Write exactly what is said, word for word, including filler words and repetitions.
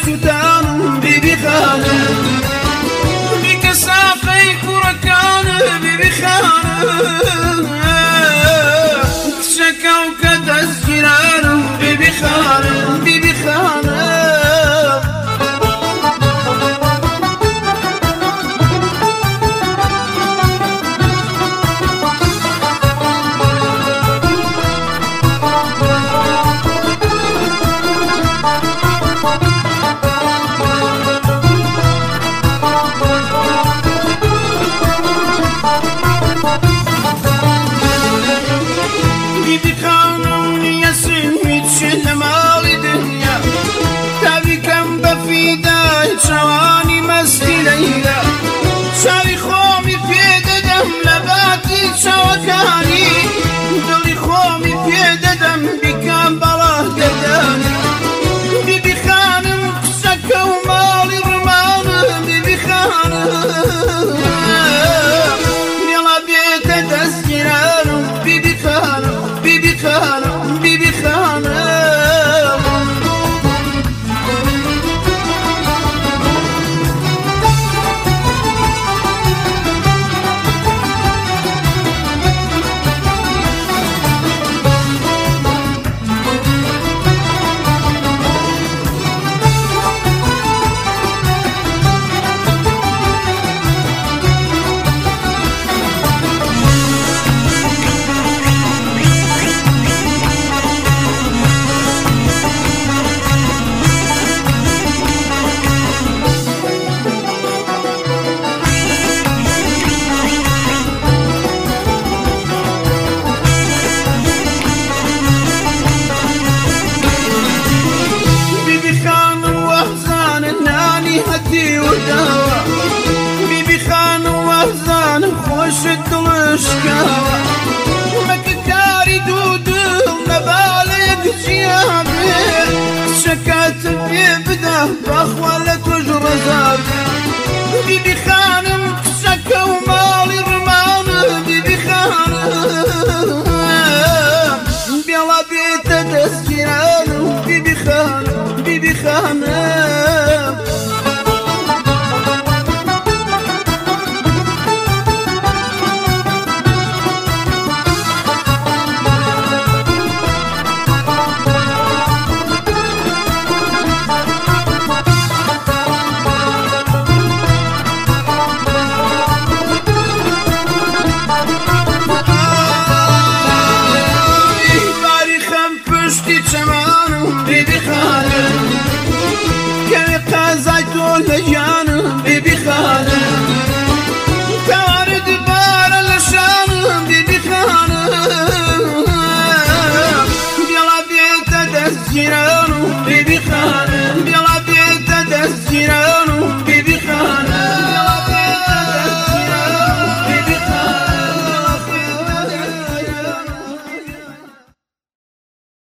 سوتانم بیبی خانم بیکە ساقەی کوڕەکانم بیبی خانم کچەکە و کە دەستگیرانم بیبی خانم بیبی خانم بیبی خانم نیەسم هیچ لە ماڵی دنیا تاویکەم بە فیدای چاوانی مەستی لەیلا چاوی خۆمی پێدەدەم لە باتی چاوەکانی دڵی خۆمی پێدەدەم بیکەم بەڵا دەدانی بیبی خانم قسەکە و ماڵی ڕمانم بیبی خانم مێڵا بێتە دەستگیرانم بیبی خانم بیبی خانم بیبی خانم هەتی ورداوە بیبی خانم وەزانم خۆشت دڵشکاوە مەکە کاری دوو دڵ نەباڵێک جیا بێ شەکاتم پێ بدە بەخوا لە تۆش ڕەزا بێ بیبی خانم قسەکە و ماڵی ڕمانم بیبی خانم بێڵا بێتە دەستگیرانم بیبی خانم بیبی خانم Baby